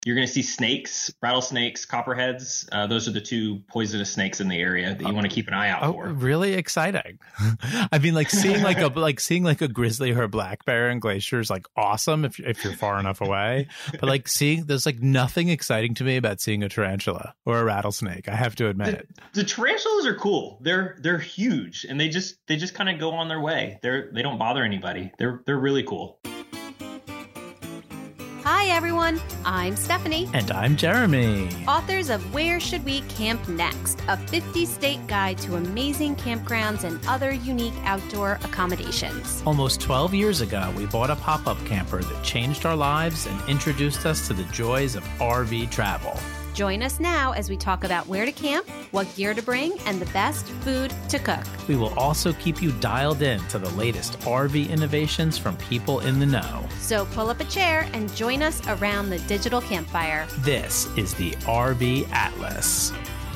You're going to see snakes, rattlesnakes, copperheads. Those are the two poisonous snakes in the area that you want to keep an eye out for. Really exciting. I mean, seeing a grizzly or a black bear in Glacier is awesome if you're far enough away. But there's nothing exciting to me about seeing a tarantula or a rattlesnake. I have to admit the tarantulas are cool. They're huge and they just kind of go on their way. They don't bother anybody. They're really cool. Hi, everyone. I'm Stephanie. And I'm Jeremy. Authors of Where Should We Camp Next? A 50-state guide to amazing campgrounds and other unique outdoor accommodations. Almost 12 years ago, we bought a pop-up camper that changed our lives and introduced us to the joys of RV travel. Join us now as we talk about where to camp, what gear to bring, and the best food to cook. We will also keep you dialed in to the latest RV innovations from people in the know. So pull up a chair and join us around the digital campfire. This is the RV Atlas.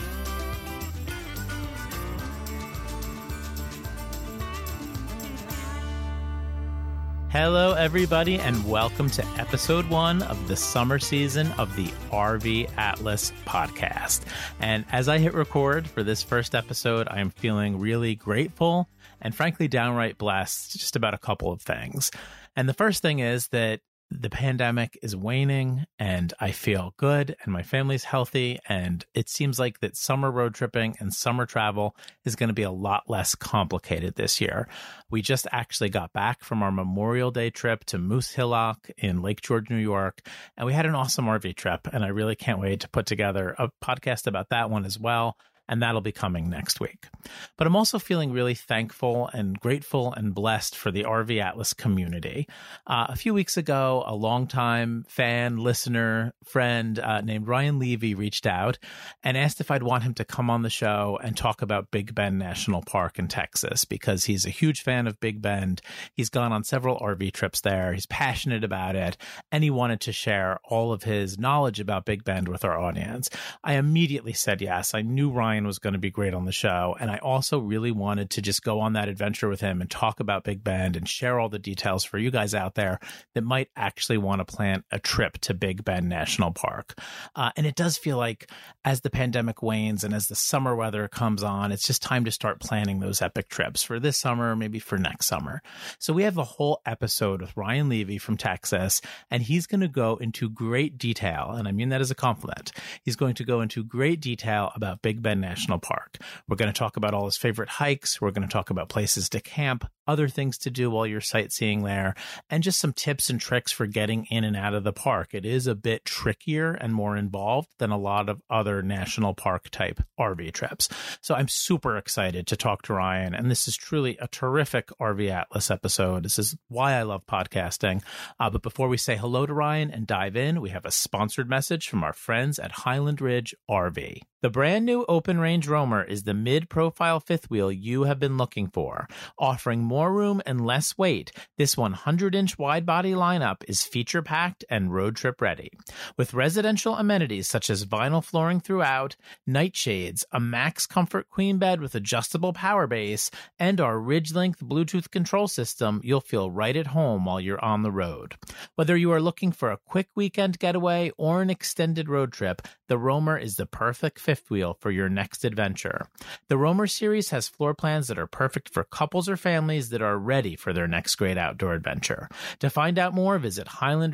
Hello, everybody, and welcome to episode 1 of the summer season of the RV Atlas podcast. And as I hit record for this first episode, I am feeling really grateful and frankly downright blessed just about a couple of things. And the first thing is that the pandemic is waning and I feel good and my family's healthy, and it seems like that summer road tripping and summer travel is going to be a lot less complicated this year. We just actually got back from our Memorial Day trip to Moose Hillock in Lake George, New York, and we had an awesome RV trip, and I really can't wait to put together a podcast about that one as well. And that'll be coming next week. But I'm also feeling really thankful and grateful and blessed for the RV Atlas community. A few weeks ago, a longtime fan, listener, friend named Ryan Levy reached out and asked if I'd want him to come on the show and talk about Big Bend National Park in Texas, because he's a huge fan of Big Bend. He's gone on several RV trips there. He's passionate about it, and he wanted to share all of his knowledge about Big Bend with our audience. I immediately said yes. I knew Ryan was going to be great on the show, and I also really wanted to just go on that adventure with him and talk about Big Bend and share all the details for you guys out there that might actually want to plan a trip to Big Bend National Park. And it does feel like as the pandemic wanes and as the summer weather comes on, it's just time to start planning those epic trips for this summer, maybe for next summer. So we have a whole episode with Ryan Levy from Texas, and he's going to go into great detail, and I mean that as a compliment. He's going to go into great detail about Big Bend National Park. We're going to talk about all his favorite hikes. We're going to talk about places to camp, other things to do while you're sightseeing there, and just some tips and tricks for getting in and out of the park. It is a bit trickier and more involved than a lot of other national park type RV trips. So I'm super excited to talk to Ryan, and this is truly a terrific RV Atlas episode. This is why I love podcasting. But before we say hello to Ryan and dive in, we have a sponsored message from our friends at Highland Ridge RV. The brand new Open Range Roamer is the mid-profile fifth wheel you have been looking for. Offering more room and less weight, this 100-inch wide-body lineup is feature-packed and road trip ready. With residential amenities such as vinyl flooring throughout, night shades, a max comfort queen bed with adjustable power base, and our Ridge-Link Bluetooth control system, you'll feel right at home while you're on the road. Whether you are looking for a quick weekend getaway or an extended road trip, the Roamer is the perfect fifth wheel for your next adventure. The Roamer series has floor plans that are perfect for couples or families that are ready for their next great outdoor adventure. To find out more, visit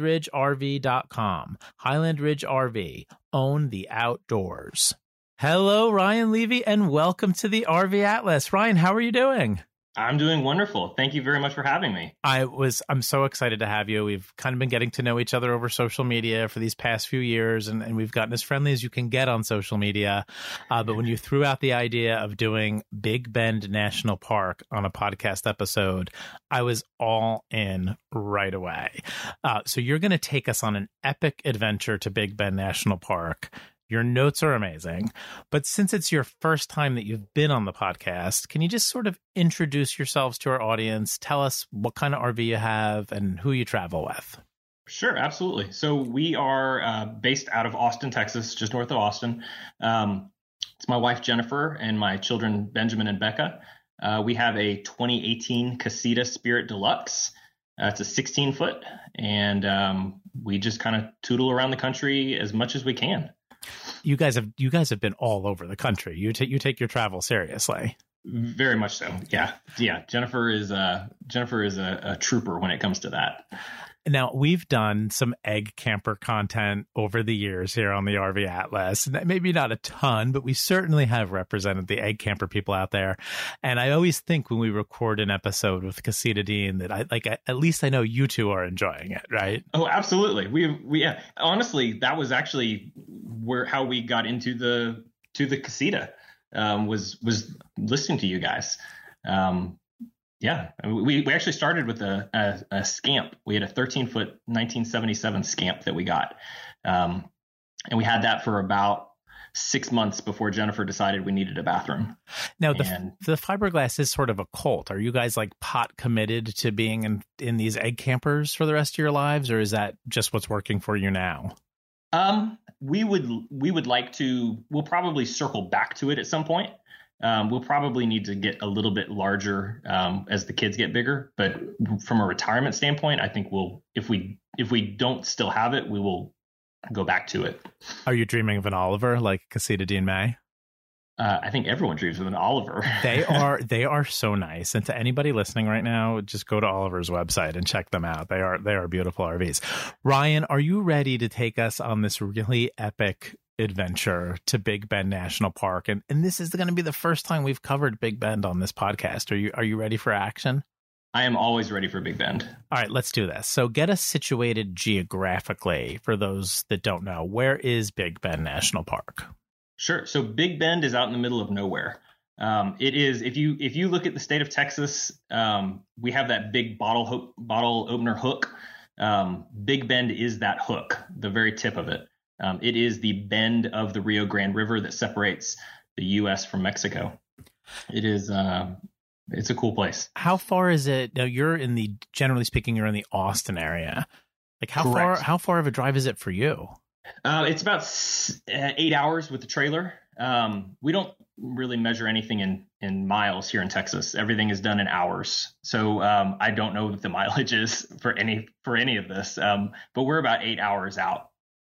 HighlandRidgeRV.com. Highland Ridge RV. Own the outdoors. Hello, Ryan Levy, and welcome to the RV Atlas. Ryan, how are you doing? I'm doing wonderful. Thank you very much for having me. I'm so excited to have you. We've kind of been getting to know each other over social media for these past few years, and we've gotten as friendly as you can get on social media. But when you threw out the idea of doing Big Bend National Park on a podcast episode, I was all in right away. So you're going to take us on an epic adventure to Big Bend National Park. Your notes are amazing, but since it's your first time that you've been on the podcast, can you just sort of introduce yourselves to our audience? Tell us what kind of RV you have and who you travel with. Sure, absolutely. So we are based out of Austin, Texas, just north of Austin. It's my wife, Jennifer, and my children, Benjamin and Becca. We have a 2018 Casita Spirit Deluxe. It's a 16 foot, and we just kind of tootle around the country as much as we can. You guys have been all over the country. You take your travel seriously. Very much so. Yeah. Jennifer is a trooper when it comes to that. Now, we've done some egg camper content over the years here on the RV Atlas. Maybe not a ton, but we certainly have represented the egg camper people out there. And I always think when we record an episode with Casita Dean that at least I know you two are enjoying it, right? Oh, absolutely. We honestly, that was actually how we got into the Casita, was listening to you guys. Yeah, we actually started with a Scamp. We had a 13-foot 1977 Scamp that we got. And we had that for about 6 months before Jennifer decided we needed a bathroom. Now, the fiberglass is sort of a cult. Are you guys like pot committed to being in these egg campers for the rest of your lives, or is that just what's working for you now? We would like to. We'll probably circle back to it at some point. We'll probably need to get a little bit larger as the kids get bigger. But from a retirement standpoint, I think if we don't still have it, we will go back to it. Are you dreaming of an Oliver like Casita Dean May? I think everyone dreams of an Oliver. They are so nice. And to anybody listening right now, just go to Oliver's website and check them out. They are beautiful RVs. Ryan, are you ready to take us on this really epic adventure to Big Bend National Park? And this is going to be the first time we've covered Big Bend on this podcast. Are you ready for action? I am always ready for Big Bend. All right, let's do this. So get us situated geographically for those that don't know. Where is Big Bend National Park? Sure. So Big Bend is out in the middle of nowhere. It is, if you look at the state of Texas, we have that big bottle opener hook. Big Bend is that hook, the very tip of it. It is the bend of the Rio Grande River that separates the U.S. from Mexico. It is, it's a cool place. How far is it? Now generally speaking, you're in the Austin area. Like how far of a drive is it for you? It's about 8 hours with the trailer. We don't really measure anything in miles here in Texas. Everything is done in hours. So I don't know what the mileage is for any of this. But we're about 8 hours out.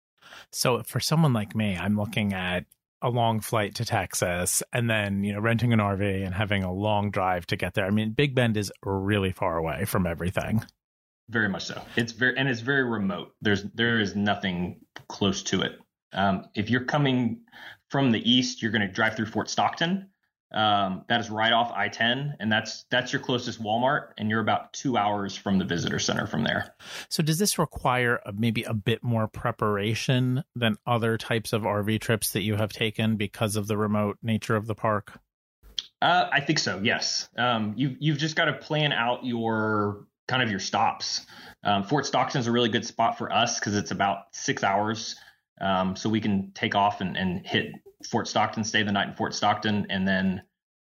So for someone like me, I'm looking at a long flight to Texas and then, renting an RV and having a long drive to get there. I mean, Big Bend is really far away from everything. Very much so. It's very remote. There is nothing close to it. If you're coming from the east, you're going to drive through Fort Stockton. That is right off I-10, and that's your closest Walmart, and you're about 2 hours from the visitor center from there. So does this require maybe a bit more preparation than other types of RV trips that you have taken because of the remote nature of the park? I think so. Yes. You've just got to plan out your stops. Fort Stockton is a really good spot for us because it's about 6 hours. So we can take off and hit Fort Stockton, stay the night in Fort Stockton, and then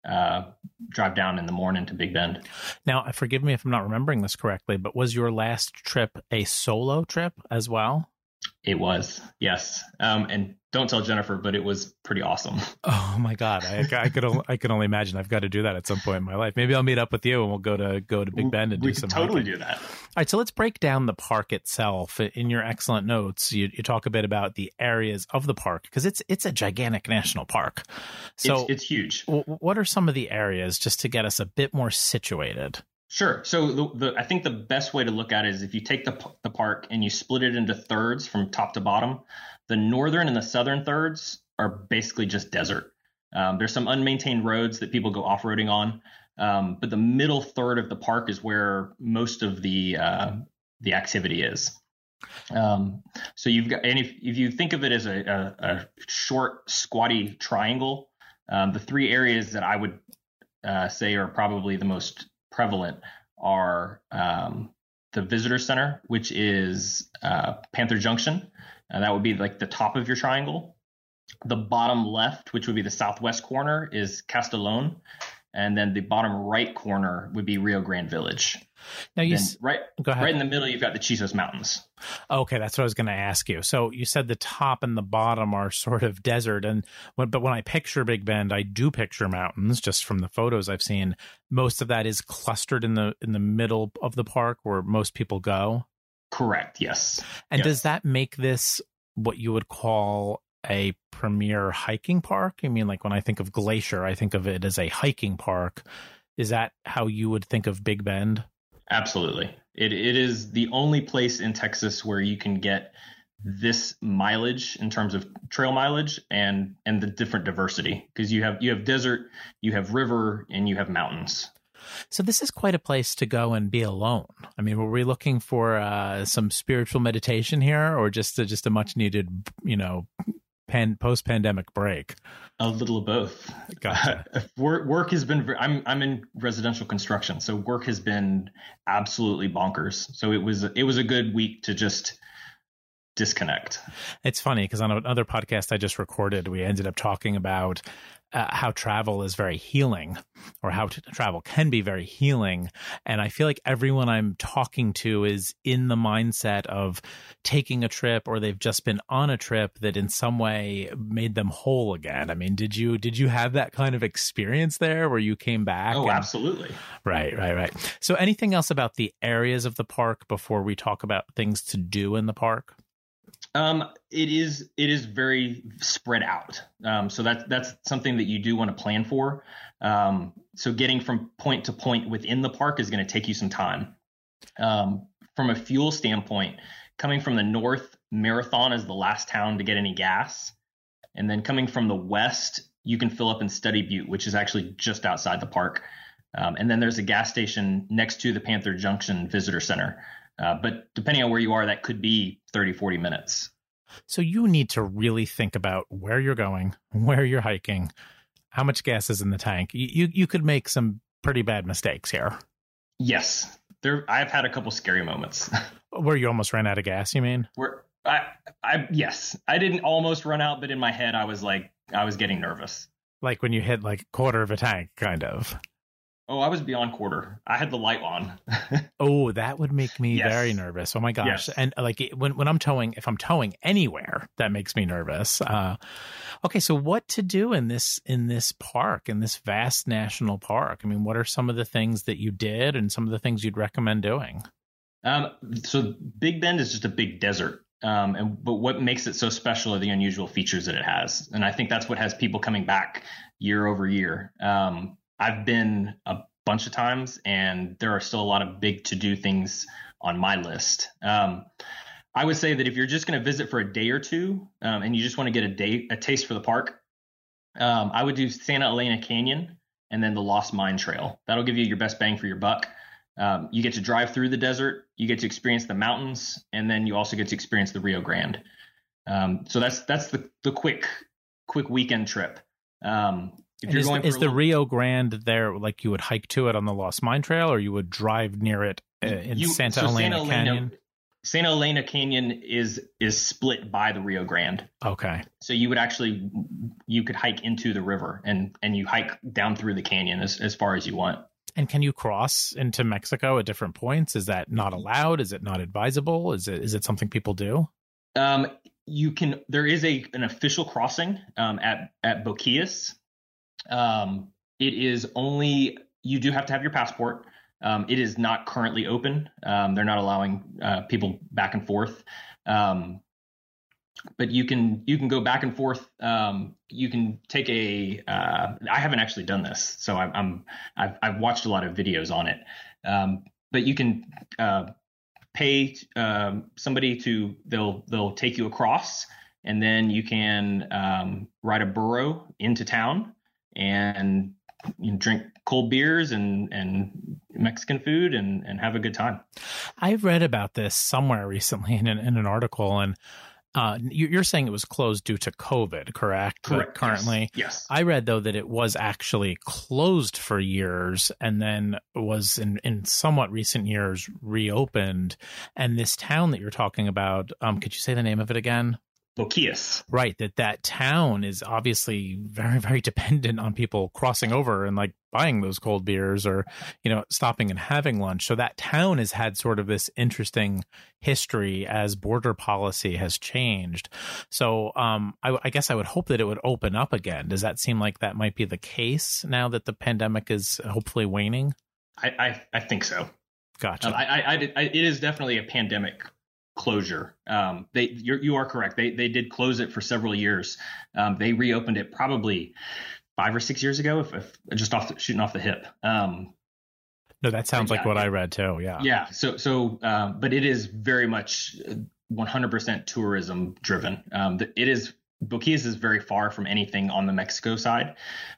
drive down in the morning to Big Bend. Now, forgive me if I'm not remembering this correctly, but was your last trip a solo trip as well? It was, yes. And don't tell Jennifer, but it was pretty awesome. Oh my God. I could only imagine. I've got to do that at some point in my life. Maybe I'll meet up with you and we'll go to Big Bend and do some hiking. We could totally do that. All right. So let's break down the park itself. In your excellent notes, you talk a bit about the areas of the park because it's a gigantic national park. So it's huge. What are some of the areas just to get us a bit more situated? Sure. So I think the best way to look at it is if you take the park and you split it into thirds from top to bottom, the northern and the southern thirds are basically just desert. There's some unmaintained roads that people go off-roading on, but the middle third of the park is where most of the activity is. So you've got, and if you think of it as a short, squatty triangle, the three areas that I would say are probably the most prevalent are the visitor center, which is Panther Junction. That would be like the top of your triangle. The bottom left, which would be the southwest corner, is Castellón. and then the bottom right corner would be Rio Grande Village. Now you go ahead. Right in the middle, you've got the Chisos Mountains. Okay, that's what I was going to ask you. So you said the top and the bottom are sort of desert, but when I picture Big Bend, I do picture mountains. Just from the photos I've seen, most of that is clustered in the middle of the park where most people go. Correct. Yes. And does that make this what you would call a premier hiking park? I mean, like when I think of Glacier, I think of it as a hiking park. Is that how you would think of Big Bend? Absolutely. It is the only place in Texas where you can get this mileage in terms of trail mileage and the different diversity, because you have desert, you have river, and you have mountains. So this is quite a place to go and be alone. I mean, were we looking for some spiritual meditation here, or just a much needed, post-pandemic break? A little of both. Gotcha. Work has been. I'm in residential construction, so work has been absolutely bonkers. So it was a good week to just disconnect. It's funny because on another podcast I just recorded, we ended up talking about how travel is very healing, or how travel can be very healing. And I feel like everyone I'm talking to is in the mindset of taking a trip, or they've just been on a trip that in some way made them whole again. I mean, did you have that kind of experience there where you came back? Oh, absolutely. Right. So anything else about the areas of the park before we talk about things to do in the park? It is very spread out. So that's something that you do want to plan for. So getting from point to point within the park is going to take you some time. From a fuel standpoint, coming from the north, Marathon is the last town to get any gas. And then coming from the west, you can fill up in Study Butte, which is actually just outside the park. And then there's a gas station next to the Panther Junction Visitor Center. But depending on where you are, that could be 30, 40 minutes. So you need to really think about where you're going, where you're hiking, how much gas is in the tank. You could make some pretty bad mistakes here. Yes. I've had a couple scary moments. Where you almost ran out of gas, you mean? Yes. I didn't almost run out, but in my head, I was getting nervous. Like when you hit like a quarter of a tank, kind of. Oh, I was beyond quarter. I had the light on. Oh, that would make me very nervous. Oh my gosh. Yes. And like when I'm towing, if I'm towing anywhere, that makes me nervous. Okay. So what to do in this park, in this vast national park? I mean, what are some of the things that you did and some of the things you'd recommend doing? So Big Bend is just a big desert. But what makes it so special are the unusual features that it has. And I think that's what has people coming back year over year. I've been a bunch of times, and there are still a lot of big to-do things on my list. I would say that if you're just going to visit for a day or two, and you just want to get a taste for the park, I would do Santa Elena Canyon and then the Lost Mine Trail. That'll give you your best bang for your buck. You get to drive through the desert, you get to experience the mountains, and then you also get to experience the Rio Grande. So that's the quick weekend trip. If you're going is the Rio Grande there, like you would hike to it on the Lost Mine Trail, or you would drive near it in Santa Elena Canyon? Santa Elena Canyon is split by the Rio Grande. Okay. So you could hike into the river and you hike down through the canyon as far as you want. And can you cross into Mexico at different points? Is that not allowed? Is it not advisable? Is it something people do? You can. There is an official crossing at Boquillas. It is only, you do have to have your passport. It is not currently open. They're not allowing people back and forth. But you can go back and forth. You can take I haven't actually done this, so I've watched a lot of videos on it. But you can pay somebody they'll take you across, and then you can ride a burro into town and drink cold beers and Mexican food and have a good time. I've read about this somewhere recently in an article, and you're saying it was closed due to COVID, correct? Correct. Currently. Yes. I read, though, that it was actually closed for years and then was in somewhat recent years reopened. And this town that you're talking about, could you say the name of it again? Boquillas. Right. That town is obviously very, very dependent on people crossing over and like buying those cold beers or, stopping and having lunch. So that town has had sort of this interesting history as border policy has changed. So I guess I would hope that it would open up again. Does that seem like that might be the case now that the pandemic is hopefully waning? I think so. Gotcha. It is definitely a pandemic closure. You are correct. They did close it for several years. They reopened it probably 5 or 6 years ago, if just shooting off the hip. No, that sounds like what I read too. Yeah. Yeah. So, but it is very much 100% tourism driven. Boquillas is very far from anything on the Mexico side.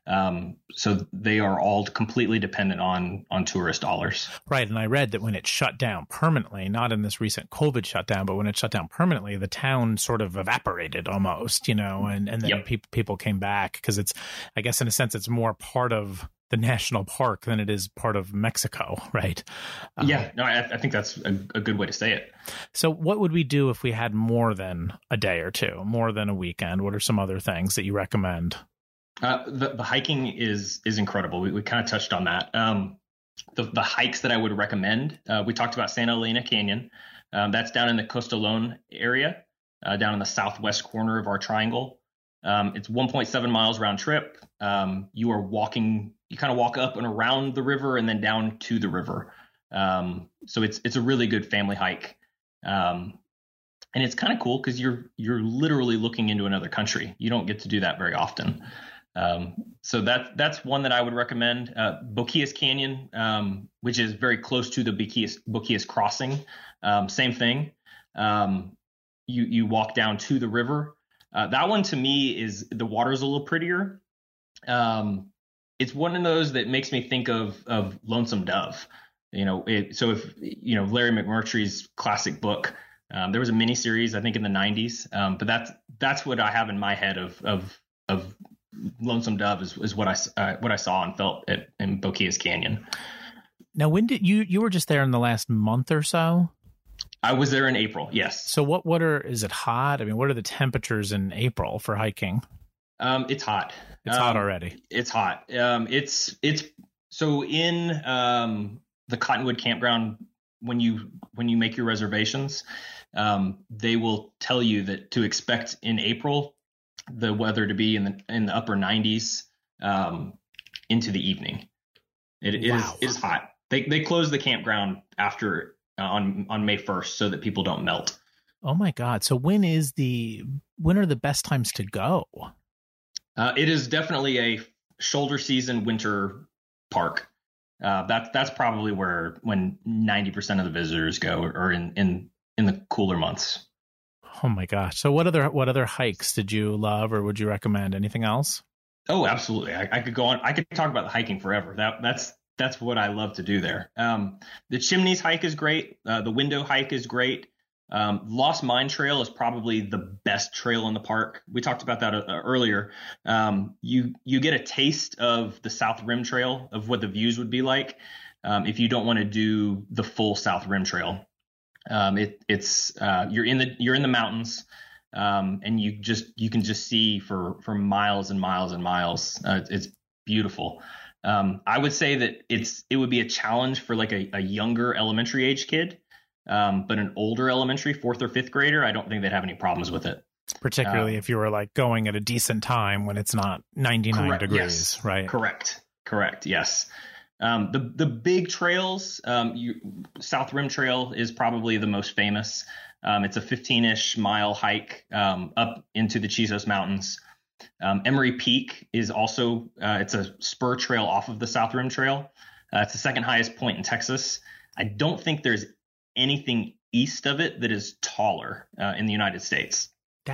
So they are all completely dependent on tourist dollars. Right. And I read that when it shut down permanently, not in this recent COVID shutdown, but when it shut down permanently, the town sort of evaporated almost, and then Yep. people came back because I guess in a sense, it's more part of the national park than it is part of Mexico, right? Yeah, no, I think that's a good way to say it. So what would we do if we had more than a day or two, more than a weekend? What are some other things that you recommend? The hiking is incredible. We kind of touched on that. The hikes that I would recommend, we talked about Santa Elena Canyon. That's down in the Costalón area, down in the southwest corner of our triangle. It's 1.7 miles round trip. You kind of walk up and around the river and then down to the river. So it's a really good family hike. And it's kind of cool because you're literally looking into another country. You don't get to do that very often. So that's one that I would recommend. Boquillas Canyon, which is very close to the Boquillas crossing. Same thing. You walk down to the river. That one to me is the water's a little prettier. It's one of those that makes me think of Lonesome Dove. So if Larry McMurtry's classic book, there was a miniseries I think in the 90s, but that's what I have in my head of Lonesome Dove is what I saw and felt in Boquillas Canyon. Now, when did you were just there in the last month or so? I was there in April. Yes. So is it hot? I mean, what are the temperatures in April for hiking? It's hot. It's hot already. It's hot. It's so in the Cottonwood Campground, when you make your reservations, they will tell you that to expect in April the weather to be in the upper 90s into the evening. It is hot. They close the campground after on May 1st so that people don't melt. Oh my God! So when are the best times to go? It is definitely a shoulder season winter park. That's probably when 90% of the visitors go, or in the cooler months. Oh my gosh! So what other hikes did you love, or would you recommend? Anything else? Oh, absolutely. I could go on. I could talk about the hiking forever. That's what I love to do there. The Chimneys hike is great. The Window hike is great. Lost Mine Trail is probably the best trail in the park. We talked about that earlier. You get a taste of the South Rim Trail, of what the views would be like if you don't want to do the full South Rim Trail. You're in the mountains, and you can just see for miles and miles and miles. It's beautiful. I would say that it would be a challenge for like a younger elementary age kid. But an older elementary 4th or 5th grader, I don't think they'd have any problems with it. Particularly if you were like going at a decent time when it's not 99 degrees, yes. Right? Correct. Yes. The big trails, South Rim Trail is probably the most famous. It's a 15-ish mile hike up into the Chisos Mountains. Emery Peak is also it's a spur trail off of the South Rim Trail. It's the second highest point in Texas. I don't think there's anything east of it that is taller in the United States.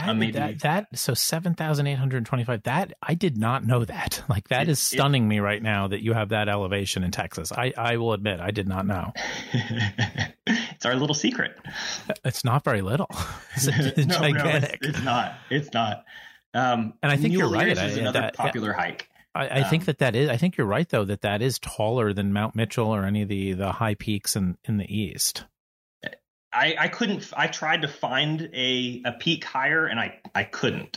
So 7,825. That I did not know that. Like that is stunning me right now that you have that elevation in Texas. I will admit I did not know. It's our little secret. It's not very little. It's gigantic. No, it's not. And I think you're right. Is another popular hike. I think that is. I think you're right though that is taller than Mount Mitchell or any of the high peaks in the east. I couldn't. I tried to find a peak higher, and I couldn't.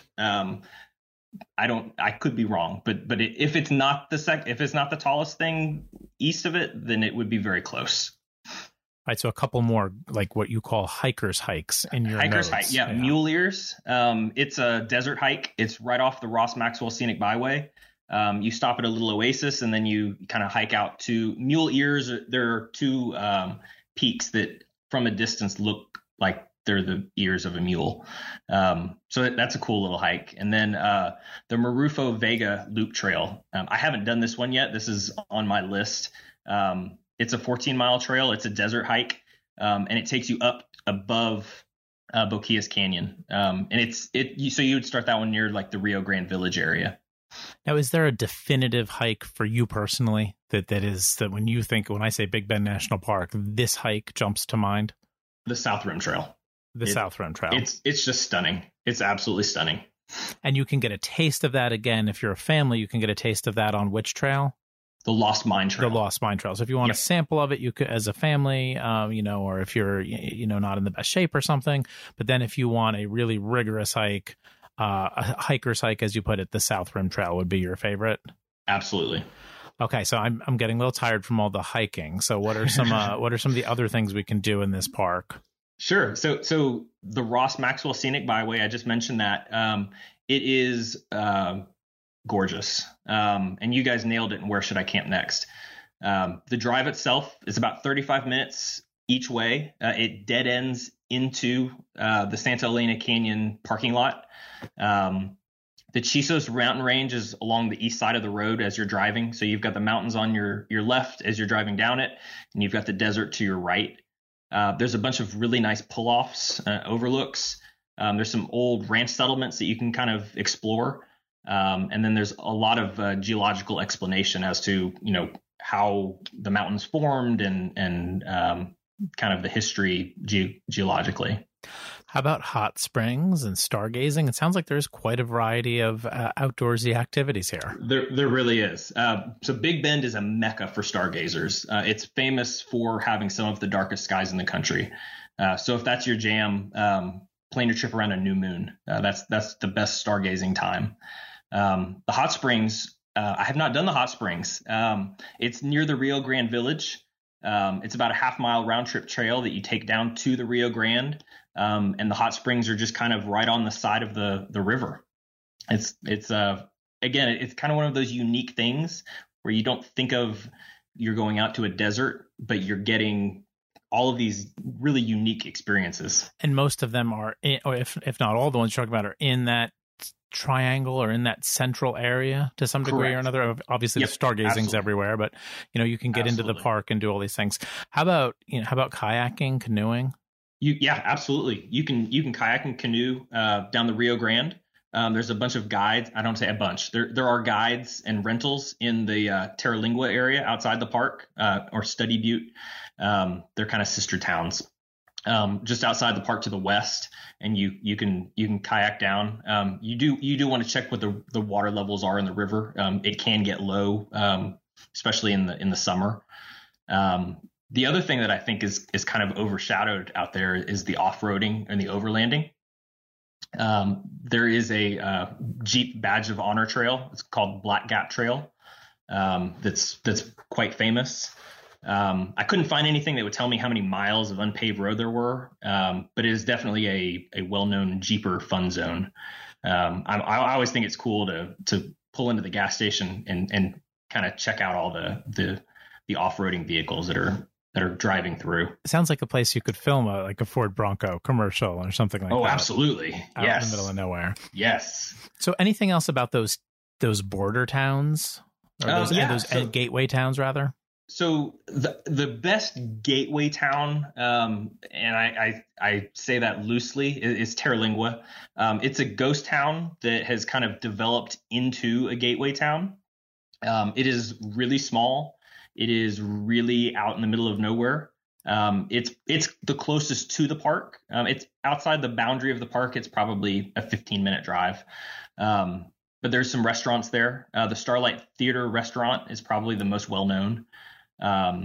I could be wrong, but if it's not if it's not the tallest thing east of it, then it would be very close. Right, so a couple more, like what you call hikers hikes in your hikers notes. hike, yeah. Mule Ears. It's a desert hike. It's right off the Ross Maxwell Scenic Byway. You stop at a little oasis, and then you kind of hike out to Mule Ears. There are two peaks that, from a distance, look like they're the ears of a mule. So that's a cool little hike. And then the Marufo Vega Loop Trail. I haven't done this one yet. This is on my list. It's a 14-mile trail. It's a desert hike, and it takes you up above Boquillas Canyon. And so you would start that one near like the Rio Grande Village area. Now, is there a definitive hike for you personally that when I say Big Bend National Park, this hike jumps to mind? The South Rim Trail. South Rim Trail. It's just stunning. It's absolutely stunning. And you can get a taste of that again. If you're a family, you can get a taste of that on which trail? The Lost Mine Trail. The Lost Mine Trail. So if you want a sample of it, you could, as a family, or if you're, not in the best shape or something. But then if you want a really rigorous hike, a hiker's hike, as you put it, the South Rim Trail would be your favorite. Absolutely. Okay, so I'm getting a little tired from all the hiking. So what are some of the other things we can do in this park? Sure. So the Ross Maxwell Scenic Byway, I just mentioned that. It is gorgeous. And you guys nailed it. And where should I camp next? The drive itself is about 35 minutes each way. It dead ends into the Santa Elena Canyon parking lot. The Chisos mountain range is along the east side of the road as you're driving. So you've got the mountains on your left as you're driving down it, and you've got the desert to your right. There's a bunch of really nice pull-offs, overlooks. There's some old ranch settlements that you can kind of explore. And then there's a lot of geological explanation as to, how the mountains formed and kind of the history geologically. How about hot springs and stargazing? It sounds like there's quite a variety of outdoorsy activities here. There really is. So Big Bend is a mecca for stargazers. It's famous for having some of the darkest skies in the country. So if that's your jam, plan your trip around a new moon. That's the best stargazing time. The hot springs, I have not done the hot springs. It's near the Rio Grande Village. It's about a half-mile round-trip trail that you take down to the Rio Grande. And the hot springs are just kind of right on the side of the river. It's kind of one of those unique things where you don't think of you're going out to a desert, but you're getting all of these really unique experiences. And most of them are, or if not all the ones you're talking about, are in that triangle or in that central area to some degree or another. Obviously, the stargazing's everywhere, but you can get into the park and do all these things. How about kayaking, canoeing? Absolutely. You can kayak and canoe down the Rio Grande. There's a bunch of guides. I don't say a bunch. There are guides and rentals in the Terralingua area outside the park, or Study Butte. They're kind of sister towns. Just outside the park to the west, and you can kayak down. You do want to check what the water levels are in the river. It can get low, especially in the summer. The other thing that I think is kind of overshadowed out there is the off-roading and the overlanding. There is a Jeep Badge of Honor trail. It's called Black Gap Trail. That's quite famous. I couldn't find anything that would tell me how many miles of unpaved road there were, but it is definitely a well-known Jeeper fun zone. I always think it's cool to pull into the gas station and kind of check out all the off-roading vehicles that are driving through. It sounds like a place you could film a Ford Bronco commercial or something like that. Oh, absolutely. Out in the middle of nowhere. Yes. So anything else about those border towns? Or those gateway towns, rather? So the best gateway town, and I say that loosely, is Terralingua. It's a ghost town that has kind of developed into a gateway town. It is really small. It is really out in the middle of nowhere. It's the closest to the park. It's outside the boundary of the park. It's probably a 15-minute drive. But there's some restaurants there. The Starlight Theater restaurant is probably the most well-known.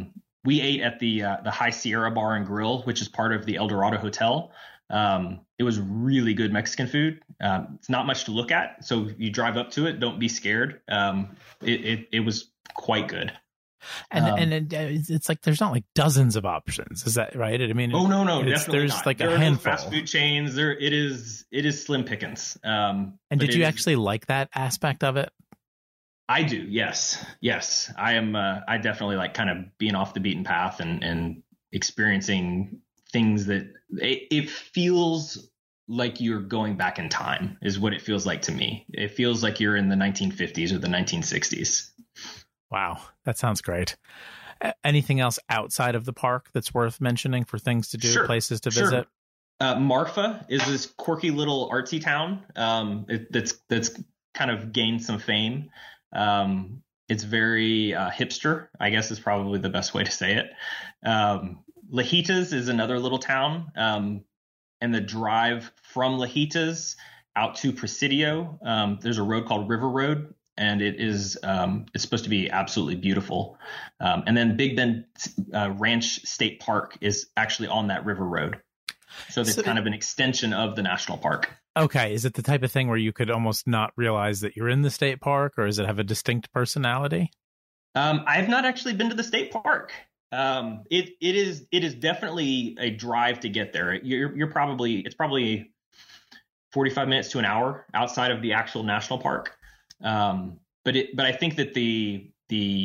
we ate at the High Sierra Bar and Grill, which is part of the El Dorado Hotel. It was really good Mexican food. It's not much to look at, so if you drive up to it, don't be scared. It was quite good. And it's like there's not like dozens of options, is that right? I mean, no, definitely there's not. Like there a are handful. No fast food chains. It is slim pickings. And did you actually like that aspect of it? I do. Yes. I am. I definitely like kind of being off the beaten path and experiencing things that it feels like you're going back in time is what it feels like to me. It feels like you're in the 1950s or the 1960s. Wow, that sounds great. Anything else outside of the park that's worth mentioning for things to do, Sure. places to visit? Marfa is this quirky little artsy town that's kind of gained some fame. It's very hipster, I guess is probably the best way to say it. Lajitas is another little town, and the drive from Lajitas out to Presidio, there's a road called River Road, and it's supposed to be absolutely beautiful. And then Big Bend Ranch State Park is actually on that River Road. So it's kind of an extension of the national park. Okay. Is it the type of thing where you could almost not realize that you're in the state park, or does it have a distinct personality? I've not actually been to the state park. It is definitely a drive to get there. It's probably 45 minutes to an hour outside of the actual national park. But I think that the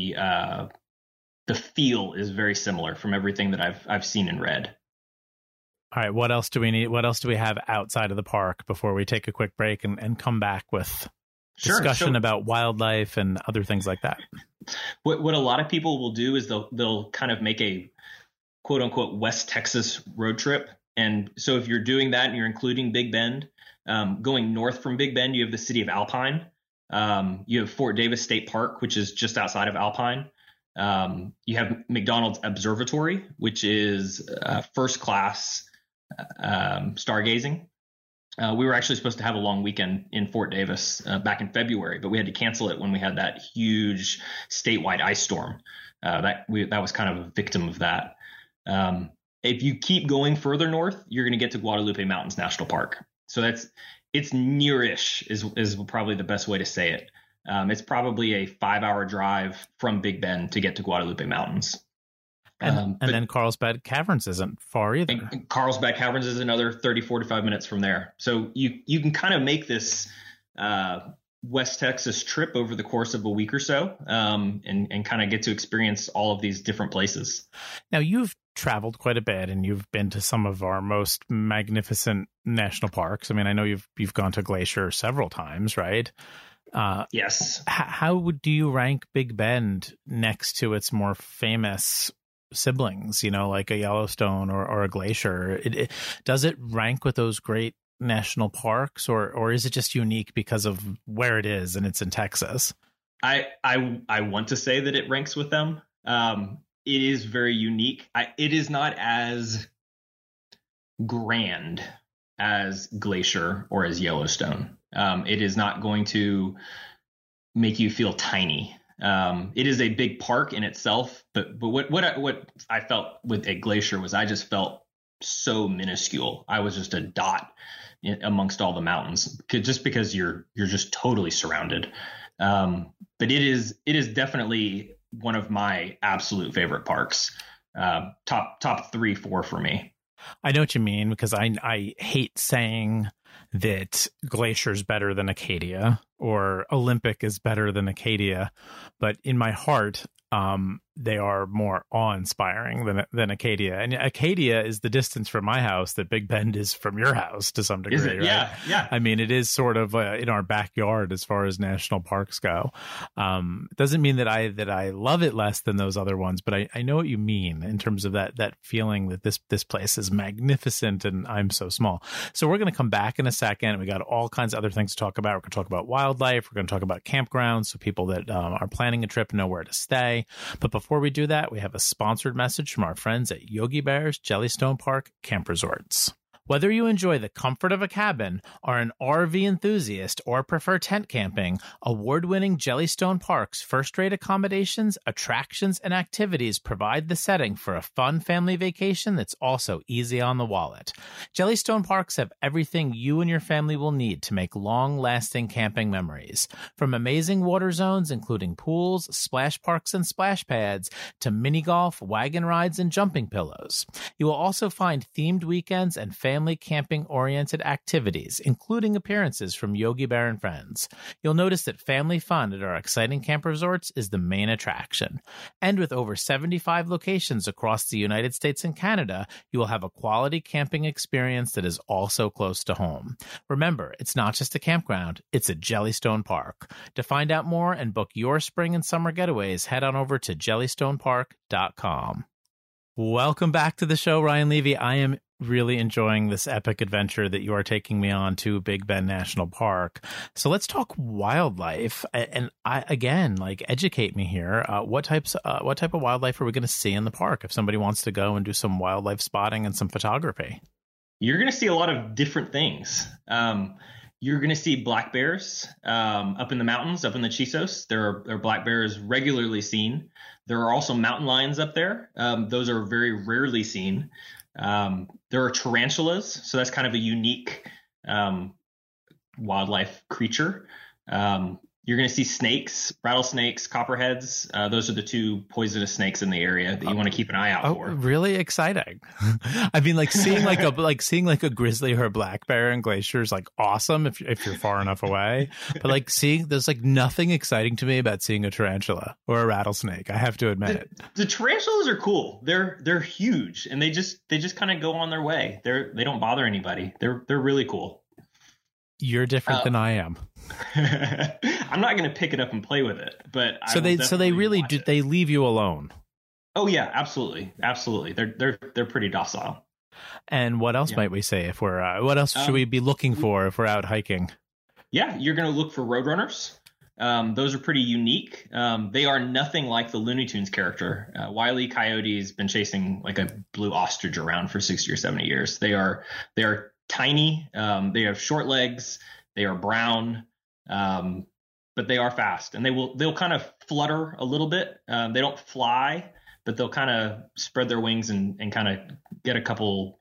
feel is very similar from everything that I've seen and read. All right. What else do we need? What else do we have outside of the park before we take a quick break and come back with discussion about wildlife and other things like that? What a lot of people will do is they'll kind of make a quote unquote West Texas road trip. And so if you're doing that and you're including Big Bend, going north from Big Bend, you have the city of Alpine. You have Fort Davis State Park, which is just outside of Alpine. You have McDonald's Observatory, which is first class stargazing. We were actually supposed to have a long weekend in Fort Davis back in February, but we had to cancel it when we had that huge statewide ice storm. That was kind of a victim of that. If you keep going further north, you're going to get to Guadalupe Mountains National Park. So it's near-ish is probably the best way to say it. It's probably a 5-hour drive from Big Bend to get to Guadalupe Mountains. And then Carlsbad Caverns isn't far either. And Carlsbad Caverns is another 30, 45 minutes from there. So you can kind of make this West Texas trip over the course of a week or so, and kind of get to experience all of these different places. Now, you've traveled quite a bit, and you've been to some of our most magnificent national parks. I mean, I know you've gone to Glacier several times, right? Yes. How do you rank Big Bend next to its more famous siblings, like a Yellowstone or a Glacier? Does it rank with those great national parks, or is it just unique because of where it is and it's in Texas? I want to say that it ranks with them. It is very unique. It is not as grand as Glacier or as Yellowstone. It is not going to make you feel tiny. It is a big park in itself, but what I felt with a Glacier was I just felt so minuscule. I was just a dot amongst all the mountains, just because you're just totally surrounded. But it is definitely one of my absolute favorite parks. Top 3, 4 for me. I know what you mean, because I hate saying that Glacier's better than Acadia or Olympic is better than Acadia, but in my heart, they are more awe-inspiring than Acadia. And Acadia is the distance from my house that Big Bend is from your house to some degree. Is it? Right? Yeah. I mean, it is sort of in our backyard as far as national parks go. It doesn't mean that I love it less than those other ones, but I know what you mean in terms of that feeling that this place is magnificent and I'm so small. So we're going to come back in a second. We got all kinds of other things to talk about. We're going to talk about wildlife. We're going to talk about campgrounds, so people that are planning a trip know where to stay. But before we do that, we have a sponsored message from our friends at Yogi Bear's Jellystone Park Camp Resorts. Whether you enjoy the comfort of a cabin, are an RV enthusiast, or prefer tent camping, award-winning Jellystone Park's first-rate accommodations, attractions, and activities provide the setting for a fun family vacation that's also easy on the wallet. Jellystone Parks have everything you and your family will need to make long-lasting camping memories. From amazing water zones, including pools, splash parks, and splash pads, to mini golf, wagon rides, and jumping pillows. You will also find themed weekends and family camping-oriented activities, including appearances from Yogi Bear and friends. You'll notice that family fun at our exciting camp resorts is the main attraction. And with over 75 locations across the United States and Canada, you will have a quality camping experience that is also close to home. Remember, it's not just a campground, it's a Jellystone Park. To find out more and book your spring and summer getaways, head on over to jellystonepark.com. Welcome back to the show, Ryan Levy. I am really enjoying this epic adventure that you are taking me on to Big Bend National Park. So let's talk wildlife. And educate me here. What type of wildlife are we going to see in the park if somebody wants to go and do some wildlife spotting and some photography? You're going to see a lot of different things. You're going to see black bears up in the mountains, up in the Chisos. There are black bears regularly seen. There are also mountain lions up there. Those are very rarely seen. There are tarantulas, so that's kind of a unique wildlife creature. You're going to see snakes, rattlesnakes, copperheads. Those are the two poisonous snakes in the area that you want to keep an eye out for. Really exciting! I mean, seeing like a grizzly or a black bear in Glacier is like awesome if you're far enough away. But there's like nothing exciting to me about seeing a tarantula or a rattlesnake. I have to admit, the tarantulas are cool. They're huge and they just kind of go on their way. They don't bother anybody. They're really cool. You're different than I am. I'm not going to pick it up and play with it, but so they really do. They leave you alone. Oh yeah, absolutely. They're pretty docile. And what else might we say if we're what else should we be looking for if we're out hiking? Yeah, you're going to look for roadrunners. Those are pretty unique. They are nothing like the Looney Tunes character. Wile E. Coyote's been chasing like a blue ostrich around for 60 or 70 years. They are tiny. They have short legs. They are brown, but they are fast, and they'll kind of flutter a little bit. They don't fly, but they'll kind of spread their wings and kind of get a couple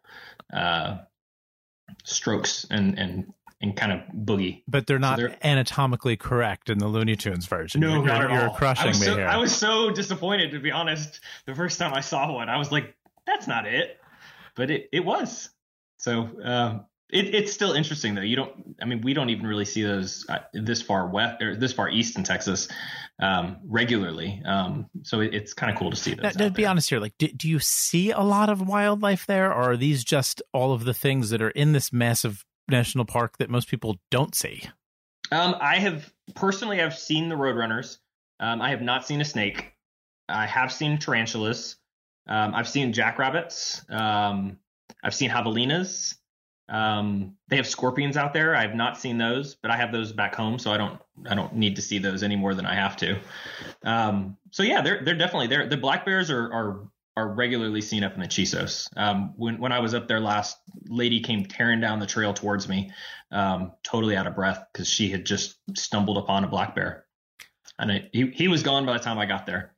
strokes and kind of boogie. But they're not anatomically correct in the Looney Tunes version. No, not at all. You're crushing me here. I was so disappointed, to be honest. The first time I saw one, I was like, "That's not it," but it was. So it's still interesting, though. We don't even really see those this far west or this far east in Texas regularly. So it's kind of cool to see those. To be honest here, do you see a lot of wildlife there, or are these just all of the things that are in this massive national park that most people don't see? I've seen the roadrunners. I have not seen a snake. I have seen tarantulas. I've seen jackrabbits. I've seen javelinas. They have scorpions out there. I have not seen those, but I have those back home, so I don't need to see those any more than I have to. So yeah, they're definitely there. The black bears are regularly seen up in the Chisos. When I was up there last, lady came tearing down the trail towards me, totally out of breath because she had just stumbled upon a black bear, and he was gone by the time I got there.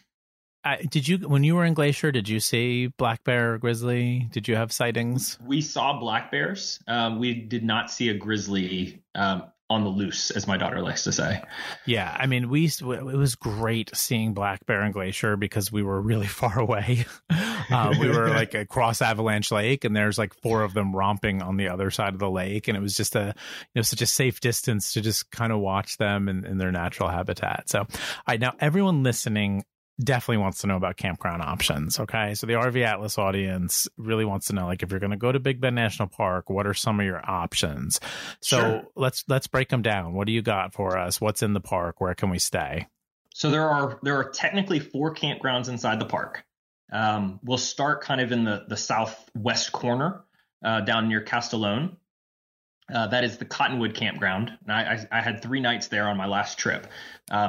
When you were in Glacier, did you see black bear or grizzly? Did you have sightings? We saw black bears. We did not see a grizzly on the loose, as my daughter likes to say. Yeah, I mean, it was great seeing black bear in Glacier because we were really far away. We were like across Avalanche Lake, and there's like 4 of them romping on the other side of the lake, and it was just such a safe distance to just kind of watch them in their natural habitat. So, all right, now everyone listening definitely wants to know about campground options. Okay, so the RV Atlas audience really wants to know, like, if you're going to go to Big Bend National Park, what are some of your options? So sure. Let's break them down. What do you got for us? What's in the park? Where can we stay? So there are technically 4 campgrounds inside the park. We'll start kind of in the southwest corner, down near Castellone. That is the Cottonwood Campground. And I had 3 nights there on my last trip.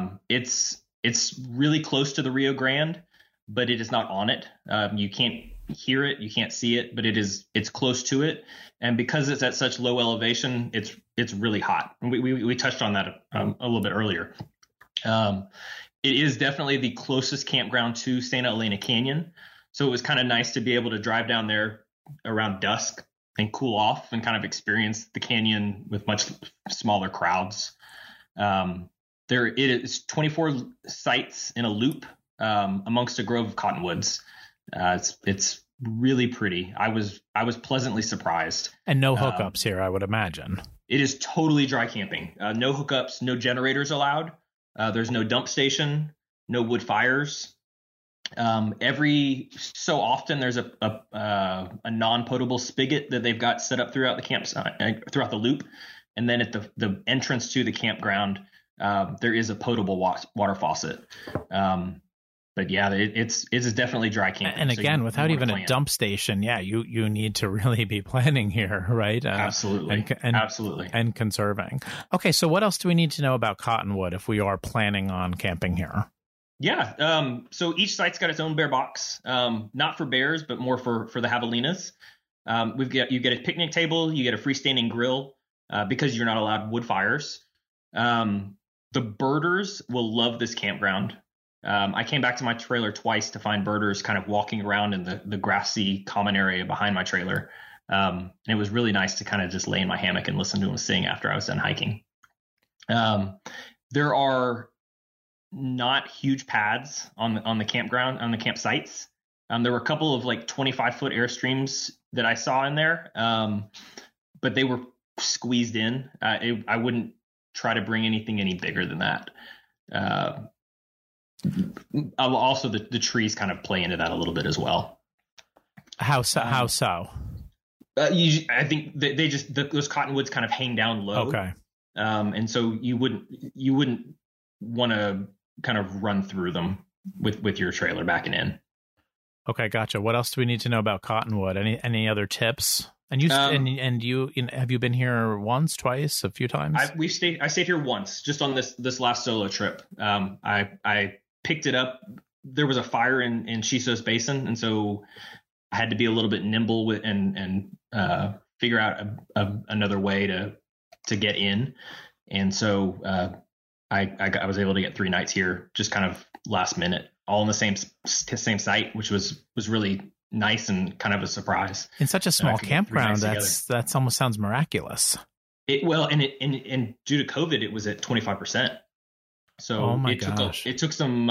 It's really close to the Rio Grande, but it is not on it. You hear it, you can't see it, but it's close to it. And because it's at such low elevation, it's really hot. And we touched on that a little bit earlier. It is definitely the closest campground to Santa Elena Canyon. So it was kind of nice to be able to drive down there around dusk and cool off and kind of experience the canyon with much smaller crowds. There it is 24 sites in a loop amongst a grove of cottonwoods. It's really pretty. I was pleasantly surprised. And no hookups here, I would imagine. It is totally dry camping. No hookups, no generators allowed. There's no dump station, no wood fires. Every so often there's a non-potable spigot that they've got set up throughout the campsite, throughout the loop. And then at the entrance to the campground, there is a potable water faucet. But yeah, it's definitely dry camping. And again, so without even a dump station, you need to really be planning here, right? Absolutely. Absolutely. And conserving. Okay, so what else do we need to know about Cottonwood if we are planning on camping here? Yeah. So each site's got its own bear box, not for bears, but more for the javelinas. You get a picnic table, you get a freestanding grill, because you're not allowed wood fires. The birders will love this campground. I came back to my trailer twice to find birders kind of walking around in the grassy common area behind my trailer. And it was really nice to kind of just lay in my hammock and listen to them sing after I was done hiking. There are not huge pads on the campground, on the campsites. There were a couple of like 25-foot Airstreams that I saw in there, but they were squeezed in. I wouldn't try to bring anything any bigger than that. Also, the trees kind of play into that a little bit as well. How so? I think they just those cottonwoods kind of hang down low. Okay. And so you wouldn't want to kind of run through them with your trailer backing in. Okay, gotcha. What else do we need to know about Cottonwood? Any other tips? And you have you been here once, twice, a few times? I stayed here once, just on this last solo trip. I picked it up. There was a fire in Chisos Basin, and so I had to be a little bit nimble and figure out another way to get in. And so I was able to get 3 nights here, just kind of last minute, all in the same site, which was really nice and kind of a surprise. In such a small campground, that almost sounds miraculous. And due to COVID, it was at 25%. So it took some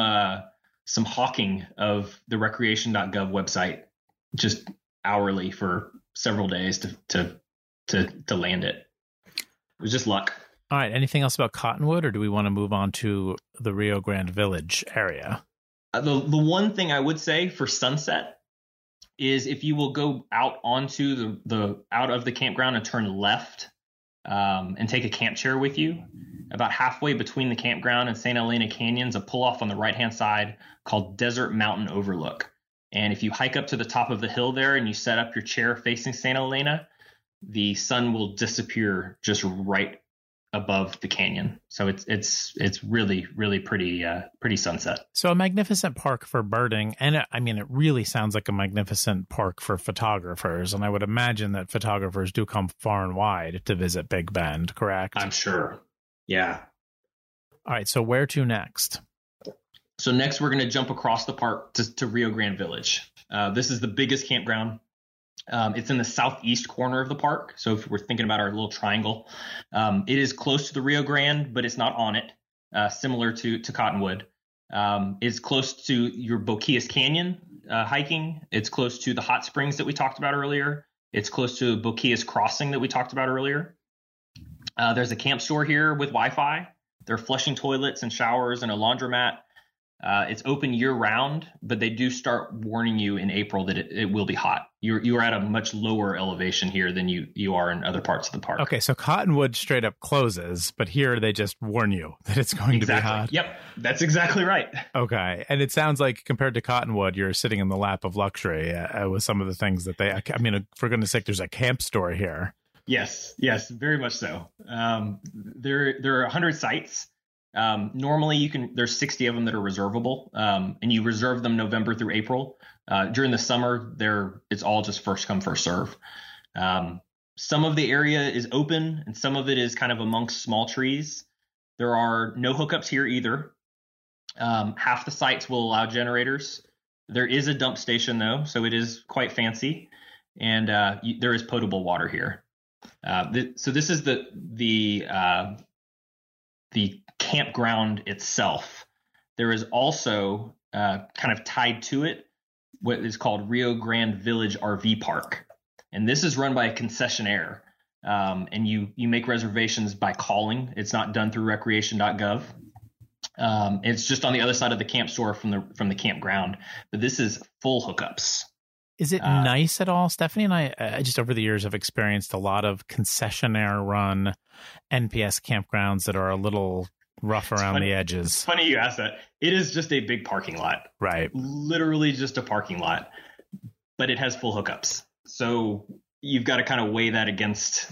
hawking of the recreation.gov website just hourly for several days to land it. It was just luck. All right. Anything else about Cottonwood, or do we want to move on to the Rio Grande Village area? The one thing I would say for sunset is if you will go out onto the out of the campground and turn left and take a camp chair with you, about halfway between the campground and Santa Elena Canyon's a pull off on the right hand side called Desert Mountain Overlook. And if you hike up to the top of the hill there and you set up your chair facing Santa Elena, the sun will disappear just right above the canyon. So it's really, really pretty sunset. So a magnificent park for birding. And it really sounds like a magnificent park for photographers. And I would imagine that photographers do come far and wide to visit Big Bend, correct? I'm sure. Yeah. All right. So where to next? So next we're going to jump across the park to Rio Grande Village. This is the biggest campground. It's in the southeast corner of the park. So if we're thinking about our little triangle, it is close to the Rio Grande, but it's not on it, similar to Cottonwood. It's close to your Boquillas Canyon hiking. It's close to the hot springs that we talked about earlier. It's close to Boquillas Crossing that we talked about earlier. There's a camp store here with Wi-Fi. There are flushing toilets and showers and a laundromat. It's open year round, but they do start warning you in April that it will be hot. You are at a much lower elevation here than you are in other parts of the park. Okay, so Cottonwood straight up closes, but here they just warn you that it's going to be hot. Yep, that's exactly right. Okay, and it sounds like compared to Cottonwood, you're sitting in the lap of luxury with some of the things that for goodness sake, there's a camp store here. Yes, very much so. There are 100 sites. Normally there's 60 of them that are reservable, and you reserve them November through April. During the summer, it's all just first come, first serve. Some of the area is open and some of it is kind of amongst small trees. There are no hookups here either. Half the sites will allow generators. There is a dump station though, so it is quite fancy, and there is potable water here. So this is the campground itself. There is also kind of tied to it what is called Rio Grande Village RV Park, and this is run by a concessionaire. And you make reservations by calling. It's not done through recreation.gov. It's just on the other side of the camp store from the campground. But this is full hookups. Is it nice at all? Stephanie and I just over the years have experienced a lot of concessionaire run NPS campgrounds that are a little rough around the edges. It's funny you ask that. It is just a big parking lot. Right. Literally just a parking lot. But it has full hookups. So you've got to kind of weigh that against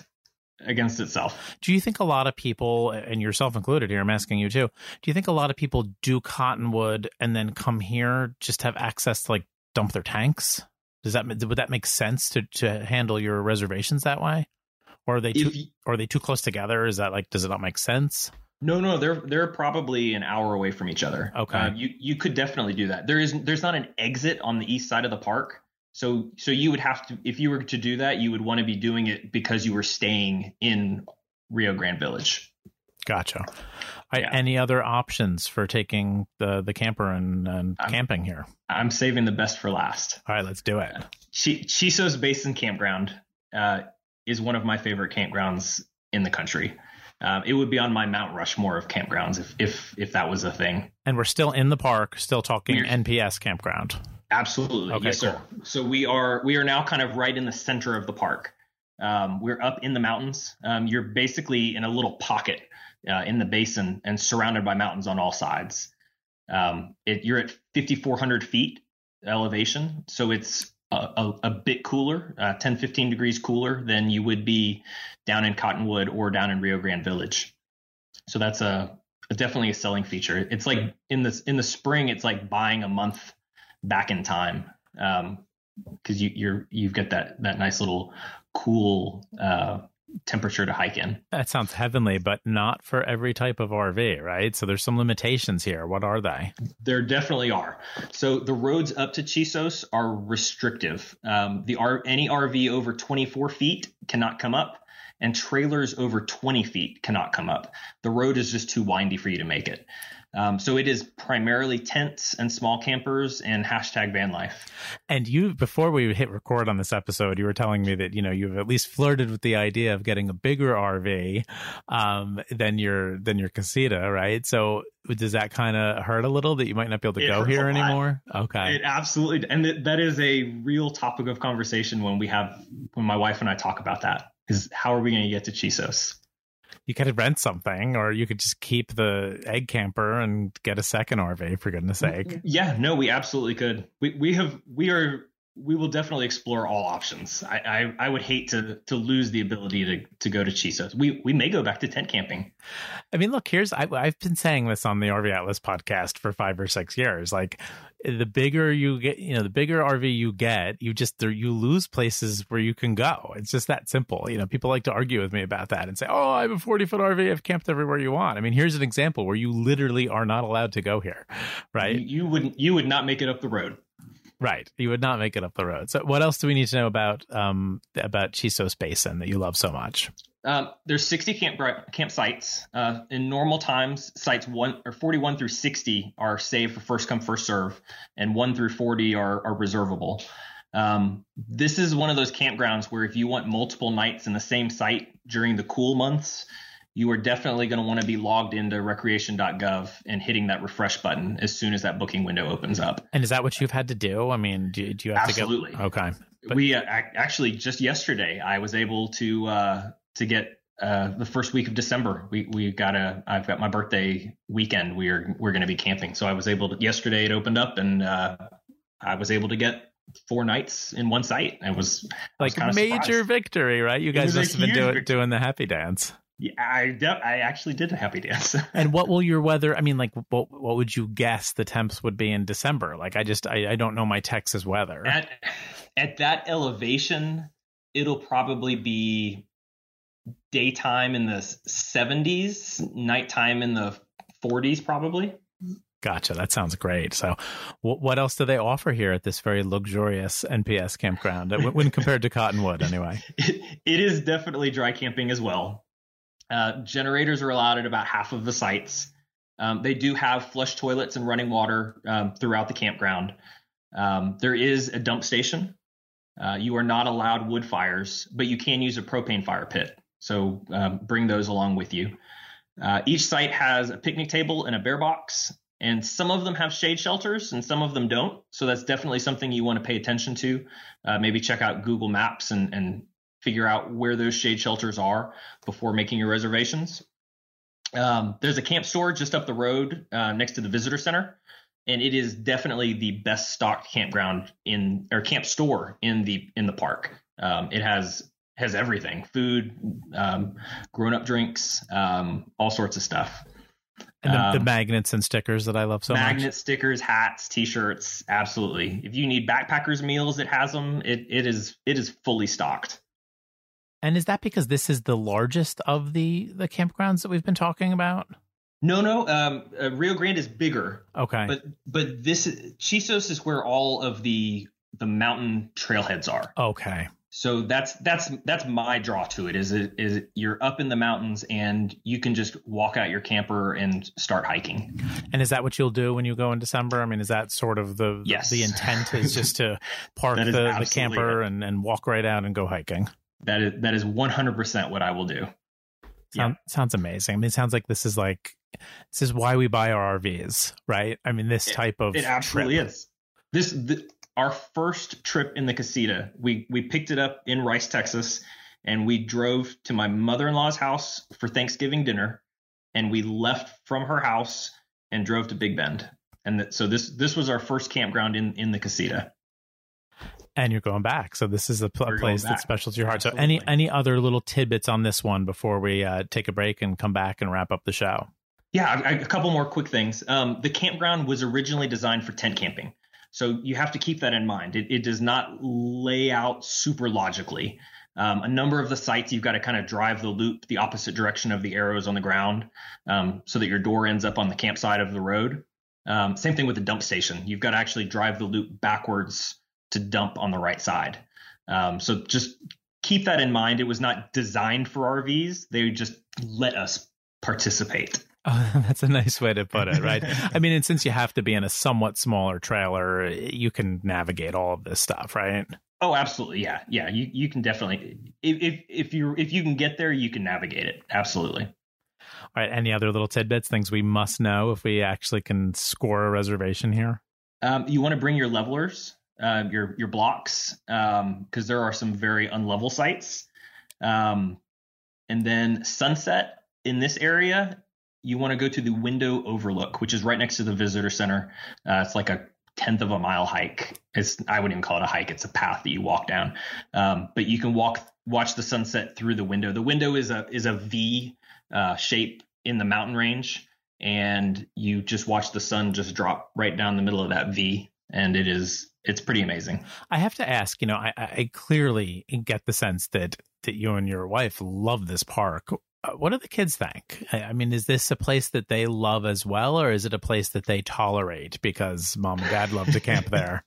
itself. Do you think a lot of people, and yourself included here, I'm asking you too, do you think a lot of people do Cottonwood and then come here just to have access to like dump their tanks? Would that make sense to handle your reservations that way? Or are they too close together? Is that like, does it not make sense? No, they're probably an hour away from each other. Okay. You could definitely do that. There's not an exit on the east side of the park. So you would have to, if you were to do that, you would want to be doing it because you were staying in Rio Grande Village. Gotcha. Any other options for taking the camper and camping here? I'm saving the best for last. All right, let's do it. Chisos Basin Campground is one of my favorite campgrounds in the country. It would be on my Mount Rushmore of campgrounds if that was a thing. And we're still in the park, still talking NPS campground. Absolutely. Okay, yes, cool. sir. So we are now kind of right in the center of the park. We're up in the mountains. You're basically in a little pocket in the basin and surrounded by mountains on all sides. You're at 5,400 feet elevation. So it's a bit cooler, 10, 15 degrees cooler than you would be down in Cottonwood or down in Rio Grande Village. So that's definitely a selling feature. It's like in the spring, it's like buying a month back in time, because you've got that nice little cool temperature to hike in. That sounds heavenly, but not for every type of RV, right? So there's some limitations here. What are they? There definitely are. So the roads up to Chisos are restrictive. Any RV over 24 feet cannot come up, and trailers over 20 feet cannot come up. The road is just too windy for you to make it. So it is primarily tents and small campers and #van life. And before we hit record on this episode, you were telling me that, you've at least flirted with the idea of getting a bigger RV than your casita, right? So does that kind of hurt a little that you might not be able to go here anymore? Okay. It absolutely. And that is a real topic of conversation when my wife and I talk about that, is how are we going to get to Chisos? You could rent something, or you could just keep the egg camper and get a second RV, for goodness sake. Yeah, no, we absolutely could. We will definitely explore all options. I would hate to lose the ability to go to Chisos. We may go back to tent camping. I mean, look, I've been saying this on the RV Atlas podcast for 5 or 6 years. Like, the bigger you get, the bigger RV you get, you lose places where you can go. It's just that simple. People like to argue with me about that and say, "Oh, I have a 40-foot RV. I've camped everywhere you want." I mean, here's an example where you literally are not allowed to go here, right? You would not make it up the road. Right. You would not make it up the road. So what else do we need to know about Chisos Basin that you love so much? There's 60 campsites. In normal times, sites 41 through 60 are saved for first come, first serve, and 1 through 40 are reservable. This is one of those campgrounds where if you want multiple nights in the same site during the cool months, you are definitely going to want to be logged into recreation.gov and hitting that refresh button as soon as that booking window opens up. And is that what you've had to do? I mean, do you have Absolutely. To go? Okay. We actually just yesterday, I was able to get the first week of December. I've got my birthday weekend. We're going to be camping. So I was able to, yesterday it opened up, and I was able to get 4 nights in one site. It was like a major victory, right? You guys must have been doing the happy dance. Yeah, I actually did a happy dance. And what will your weather? I mean, like, what would you guess the temps would be in December? Like, I don't know my Texas weather. At that elevation, it'll probably be daytime in the 70s, nighttime in the 40s, probably. Gotcha. That sounds great. So what else do they offer here at this very luxurious NPS campground when compared to Cottonwood anyway? It is definitely dry camping as well. Generators are allowed at about half of the sites. They do have flush toilets and running water throughout the campground. There is a dump station. You are not allowed wood fires, but you can use a propane fire pit. So bring those along with you. Each site has a picnic table and a bear box. And some of them have shade shelters and some of them don't. So that's definitely something you want to pay attention to. Maybe check out Google Maps and figure out where those shade shelters are before making your reservations. There's a camp store just up the road next to the visitor center. And it is definitely the best stocked camp store in the park. It has everything: food, grown-up drinks, all sorts of stuff. And the magnets and stickers that I love so much. Magnets, stickers, hats, T-shirts, absolutely. If you need backpackers meals, it has them. It is fully stocked. And is that because this is the largest of the campgrounds that we've been talking about? No. Rio Grande is bigger. Okay. But Chisos is where all of the mountain trailheads are. Okay. So that's my draw to it. Is you're up in the mountains and you can just walk out your camper and start hiking. And is that what you'll do when you go in December? I mean, is that sort of the intent is just to park the camper and walk right out and go hiking? That is 100% what I will do. Sounds amazing. I mean, it sounds like this is why we buy our RVs, right? I mean, this type of it absolutely trip. is. Our first trip in the casita, we picked it up in Rice, Texas, and we drove to my mother-in-law's house for Thanksgiving dinner, and we left from her house and drove to Big Bend. And so this was our first campground in the casita. And you're going back. So this is a place that's special to your heart. Absolutely. So any other little tidbits on this one before we take a break and come back and wrap up the show? Yeah, a couple more quick things. The campground was originally designed for tent camping. So you have to keep that in mind. It does not lay out super logically. A number of the sites, you've got to kind of drive the loop the opposite direction of the arrows on the ground so that your door ends up on the campsite of the road. Same thing with the dump station. You've got to actually drive the loop backwards to dump on the right side. So just keep that in mind. It was not designed for RVs. They just let us participate. Oh, that's a nice way to put it, right? I mean, and since you have to be in a somewhat smaller trailer, you can navigate all of this stuff, right? Oh, absolutely. Yeah. You can definitely, if you can get there, you can navigate it. Absolutely. All right. Any other little tidbits, things we must know if we actually can score a reservation here? You want to bring your levelers, your blocks, because there are some very unlevel sites. And then sunset in this area, you want to go to the Window Overlook, which is right next to the visitor center. It's like a 1/10 of a mile hike. I wouldn't even call it a hike. It's a path that you walk down. But you can watch the sunset through the window. The window is a V shape in the mountain range, and you just watch the sun just drop right down the middle of that V, and it's pretty amazing. I have to ask, I clearly get the sense that you and your wife love this park. What do the kids think? I mean, is this a place that they love as well, or is it a place that they tolerate because mom and dad love to camp there?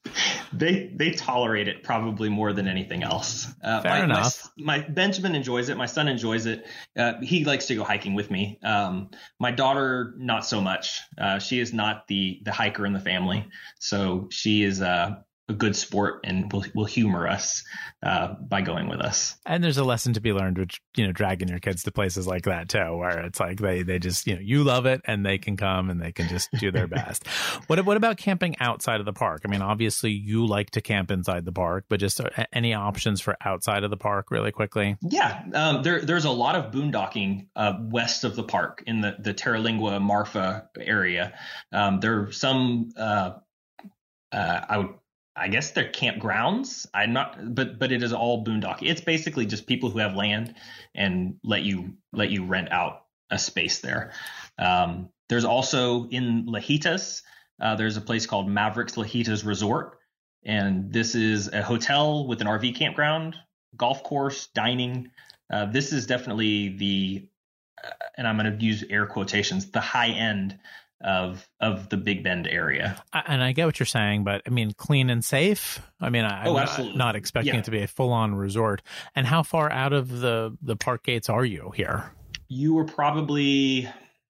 They tolerate it probably more than anything else. Fair enough. My Benjamin enjoys it. My son enjoys it. He likes to go hiking with me. My daughter, not so much. She is not the hiker in the family. So she is a good sport and will humor us by going with us. And there's a lesson to be learned, which, dragging your kids to places like that too, where it's like they just, you love it and they can come and they can just do their best. What about camping outside of the park? I mean, obviously you like to camp inside the park, but just any options for outside of the park really quickly? Yeah, there's a lot of boondocking west of the park in the Terralingua Marfa area. There are some, I guess they're campgrounds. But it is all boondocking. It's basically just people who have land and let you rent out a space there. There's also in Lajitas, there's a place called Mavericks Lajitas Resort. And this is a hotel with an RV campground, golf course, dining. This is definitely and I'm going to use air quotations, the high end of the Big Bend area. And I get what you're saying, but I mean, clean and safe. I mean, I'm not expecting it to be a full-on resort. And how far out of the park gates are you here? You were probably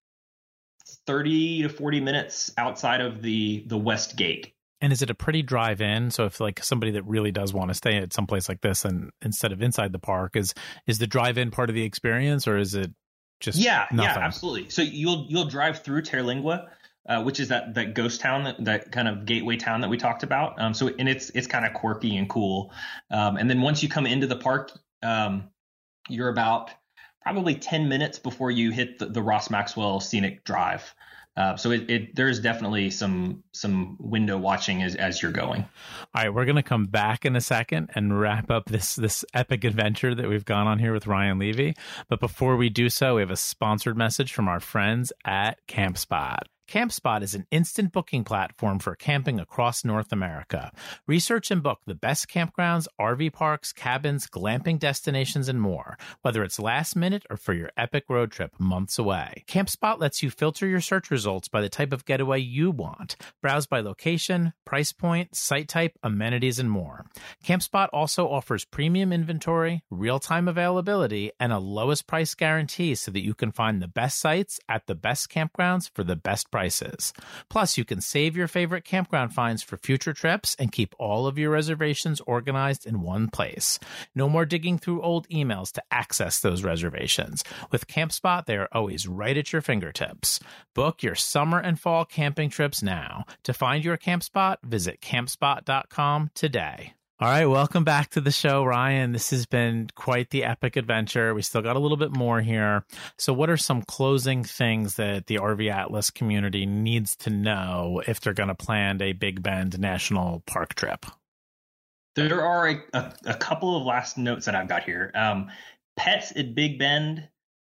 30 to 40 minutes outside of the west gate. And is it a pretty drive in? So if like somebody that really does want to stay at some place like this and instead of inside the park, is the drive in part of the experience, or is it just nothing? Yeah, absolutely. So you'll drive through Terlingua, which is that ghost town, that kind of gateway town that we talked about. And it's kind of quirky and cool. And then once you come into the park, you're about probably 10 minutes before you hit the Ross Maxwell Scenic Drive. So there's definitely some window watching as you're going. All right, we're going to come back in a second and wrap up this epic adventure that we've gone on here with Ryan Levy. But before we do so, we have a sponsored message from our friends at CampSpot. CampSpot is an instant booking platform for camping across North America. Research and book the best campgrounds, RV parks, cabins, glamping destinations, and more, whether it's last minute or for your epic road trip months away. CampSpot lets you filter your search results by the type of getaway you want. Browse by location, price point, site type, amenities, and more. CampSpot also offers premium inventory, real-time availability, and a lowest price guarantee so that you can find the best sites at the best campgrounds for the best prices. Plus, you can save your favorite campground finds for future trips and keep all of your reservations organized in one place. No more digging through old emails to access those reservations. With CampSpot, they are always right at your fingertips. Book your summer and fall camping trips now. To find your CampSpot, visit campspot.com today. All right, welcome back to the show, Ryan. This has been quite the epic adventure. We still got a little bit more here. So what are some closing things that the RV Atlas community needs to know if they're going to plan a Big Bend National Park trip? There are a couple of last notes that I've got here. Pets at Big Bend.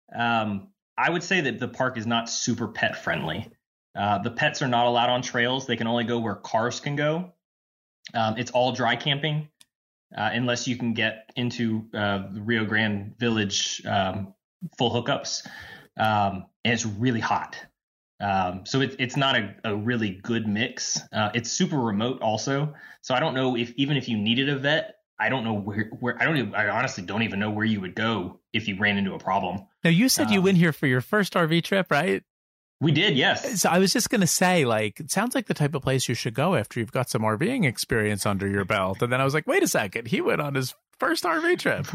I would say that the park is not super pet friendly. The pets are not allowed on trails. They can only go where cars can go. It's all dry camping, unless you can get into the Rio Grande Village full hookups. And it's really hot. So it's not a really good mix. It's super remote also. So I don't know even if you needed a vet, I don't know where I honestly don't even know where you would go if you ran into a problem. Now, you said you went here for your first RV trip, right? We did, yes. So I was just going to say, like, it sounds like the type of place you should go after you've got some RVing experience under your belt. And then I was like, wait a second, he went on his first RV trip.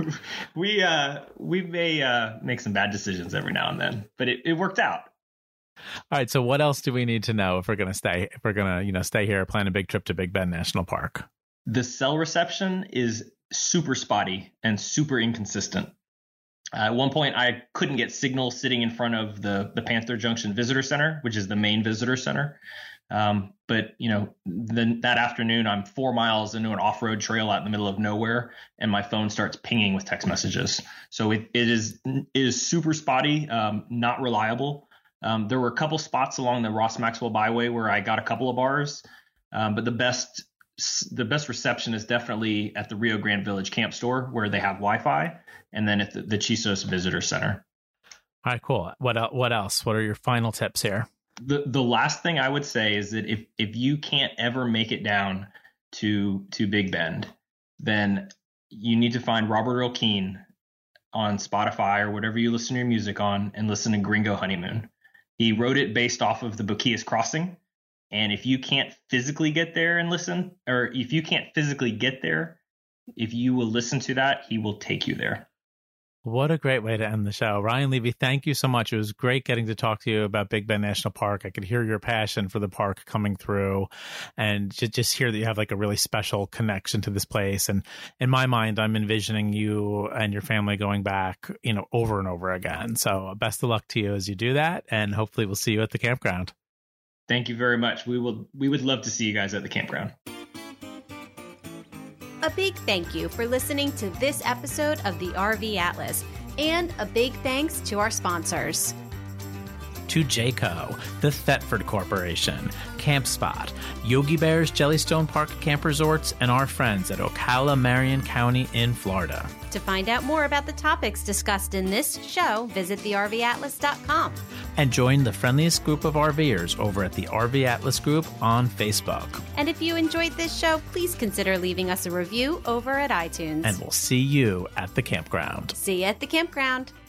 We may make some bad decisions every now and then, but it worked out. All right. So what else do we need to know if we're going to stay here, plan a big trip to Big Bend National Park? The cell reception is super spotty and super inconsistent. At one point, I couldn't get signal sitting in front of the Panther Junction Visitor Center, which is the main visitor center. But, then that afternoon, I'm 4 miles into an off-road trail out in the middle of nowhere, and my phone starts pinging with text messages. So it is super spotty, not reliable. There were a couple spots along the Ross Maxwell Byway where I got a couple of bars, but the best reception is definitely at the Rio Grande Village Camp Store, where they have Wi-Fi, and then at the Chisos Visitor Center. All right, cool. What else? What are your final tips here? The last thing I would say is that if you can't ever make it down to Big Bend, then you need to find Robert Earl Keen on Spotify or whatever you listen to your music on, and listen to Gringo Honeymoon. He wrote it based off of the Boquillas Crossing. And if you can't physically get there and listen, or if you can't physically get there, if you will listen to that, he will take you there. What a great way to end the show. Ryan Levy, thank you so much. It was great getting to talk to you about Big Bend National Park. I could hear your passion for the park coming through, and just hear that you have like a really special connection to this place. And in my mind, I'm envisioning you and your family going back, over and over again. So best of luck to you as you do that. And hopefully we'll see you at the campground. Thank you very much. We would love to see you guys at the campground. A big thank you for listening to this episode of the RV Atlas, and a big thanks to our sponsors. To Jayco, the Thetford Corporation, CampSpot, Yogi Bear's Jellystone Park Camp Resorts, and our friends at Ocala, Marion County in Florida. To find out more about the topics discussed in this show, visit thervatlas.com. And join the friendliest group of RVers over at the RV Atlas Group on Facebook. And if you enjoyed this show, please consider leaving us a review over at iTunes. And we'll see you at the campground. See you at the campground.